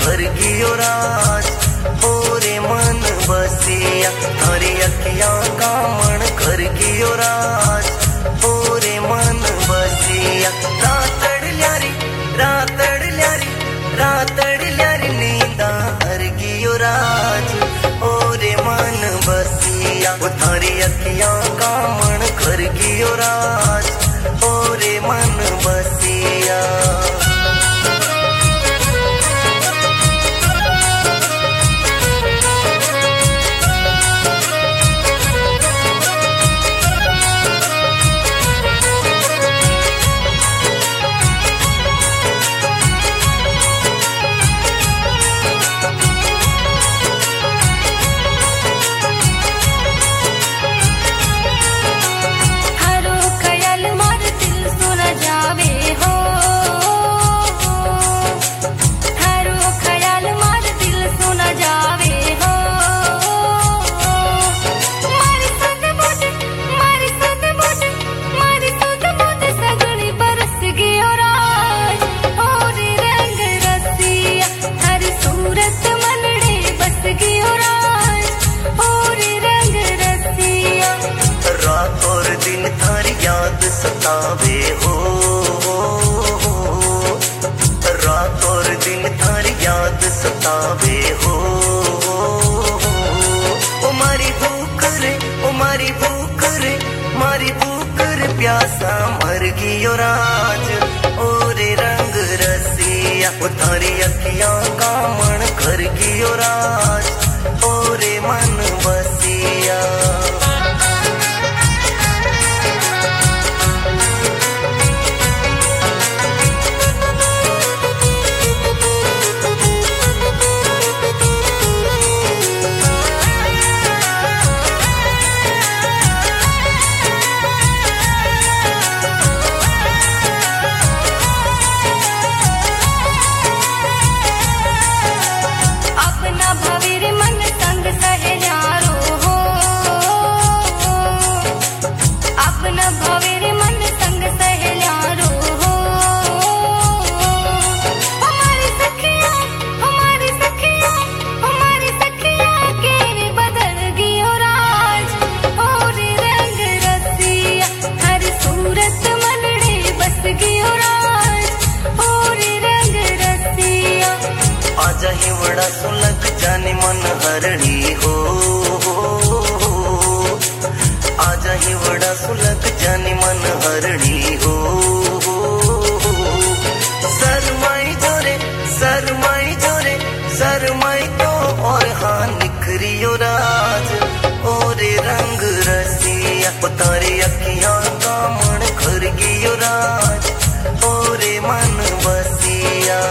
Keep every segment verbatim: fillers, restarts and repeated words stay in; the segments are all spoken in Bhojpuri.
कर गियो राज ओरे मन बसिया थारी अखियां का मन कर गियो राज ओरे मन बसिया रातड़ ल्यारी रातड़ ल्यारी रातड़ ल्यारी नींदा हर गियो राज ओरे मन बसिया थारी अखियां का मन कर गियो राज ओरे मन बसिया सतावे हो रात और दिन थारी याद सतावे हो ओ मारी भूख रे ओ मारी भूख रे मारी भूख रे प्यासा मर गियो राज ओरे रंग रसिया ओ थारी अखियां का मन कर गियो राज ओरे मन बसिया आजा हिवड़ा सुलग जाने मन हरणी हो आजा हिवड़ा सुलग जाने मन हरणी हो सरमाई जोरे सरमाई जोरे सरमाई तो और हाँ निखरियो राज ओरे रंग रसिया तारे अखियां का मन कर गियो राज ओरे मन बसिया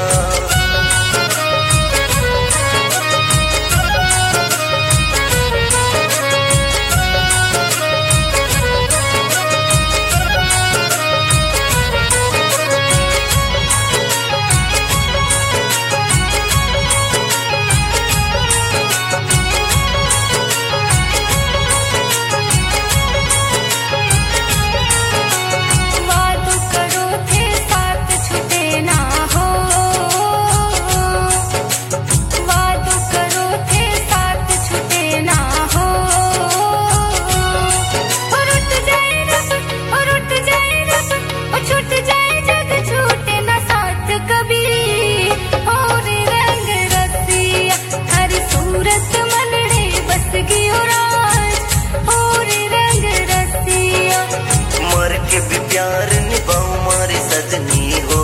के भी प्यार निभाऊं मारे सजनी हो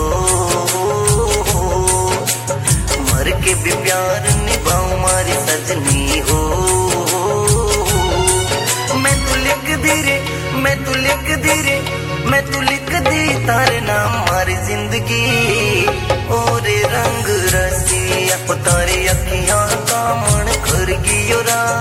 मर के भी प्यार निभाऊं मारी सजनी हो मैं तो लिख दी रे मैं तो लिख दी रे मैं तो लिख दी तारे नाम मारी जिंदगी ओरे रंग रसिया तारे अखियां का मन कर गियो राज